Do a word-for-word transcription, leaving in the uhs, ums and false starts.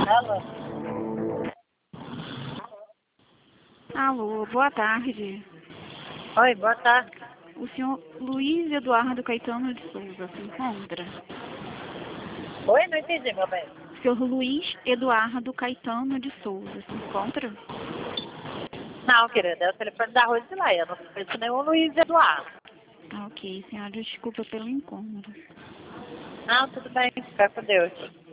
Alô? Alô, boa tarde. Oi, boa tarde. O senhor Luiz Eduardo Caetano de Souza se encontra? Oi, não entendi, meu bem. O senhor Luiz Eduardo Caetano de Souza se encontra? Não, querida, é o telefone da Rosileia. Eu não conheço nenhum Luiz Eduardo. Ah, ok, senhora, desculpa pelo incômodo. Não, tudo bem. Fica com Deus.